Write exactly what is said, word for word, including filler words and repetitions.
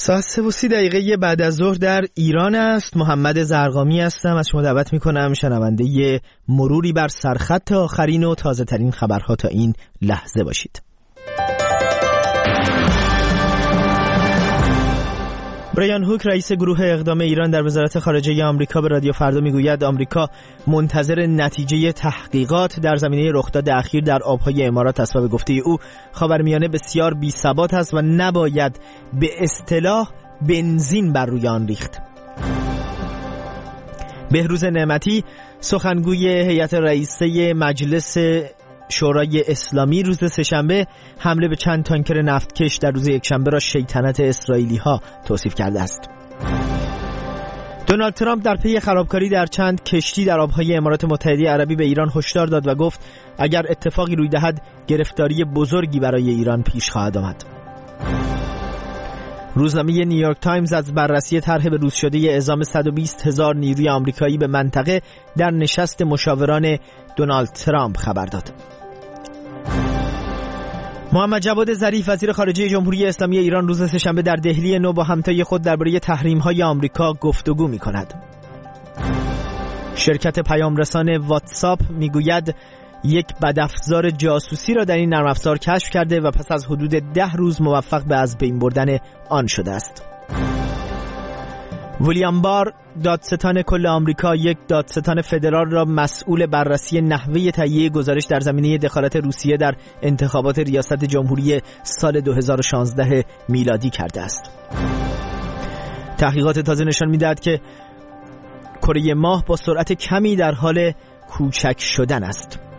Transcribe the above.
ساعت سه و سی دقیقه بعد از ظهر در ایران است. محمد زرقامی هستم. از شما دعوت میکنم شنونده ی مروری بر سرخط آخرین و تازه ترین خبرها تا این لحظه باشید. برایان هوک رئیس گروه اقدام ایران در وزارت خارجه آمریکا به رادیو فردا میگوید آمریکا منتظر نتیجه تحقیقات در زمینه رخداد اخیر در آبهای امارات است و به گفته او خاورمیانه بسیار بی‌ثبات است و نباید به اصطلاح بنزین بر روی آن ریخت. بهروز نعمتی سخنگوی هیئت رئیسه مجلس شورای اسلامی روز سه‌شنبه حمله به چند تانکر نفتکش در روز یکشنبه را شیطنت اسرائیلی ها توصیف کرده است. دونالد ترامپ در پی خرابکاری در چند کشتی در آبهای امارات متحده عربی به ایران هشدار داد و گفت اگر اتفاقی روی دهد گرفتاری بزرگی برای ایران پیش خواهد آمد. روزنامه نیویورک تایمز از بررسی طرح بروز شده اعزام صد و بیست هزار نیروی آمریکایی به منطقه در نشست مشاوران دونالد ترامپ خبر داد. محمد جواد ظریف وزیر خارجه جمهوری اسلامی ایران روز سه‌شنبه در دهلی نو با همتای خود درباره تحریم‌های آمریکا گفتگو می‌کند. شرکت پیامرسان واتساپ میگوید یک بدافزار جاسوسی را در این نرم افزار کشف کرده و پس از حدود ده روز موفق به از بین بردن آن شده است. ویلیام بار دادستان کل آمریکا یک دادستان فدرال را مسئول بررسی نحوه تهیه گزارش در زمینه دخالت روسیه در انتخابات ریاست جمهوری سال دو هزار و شانزده میلادی کرده است. تحقیقات تازه نشان می‌دهد که کره ماه با سرعت کمی در حال کوچک شدن است.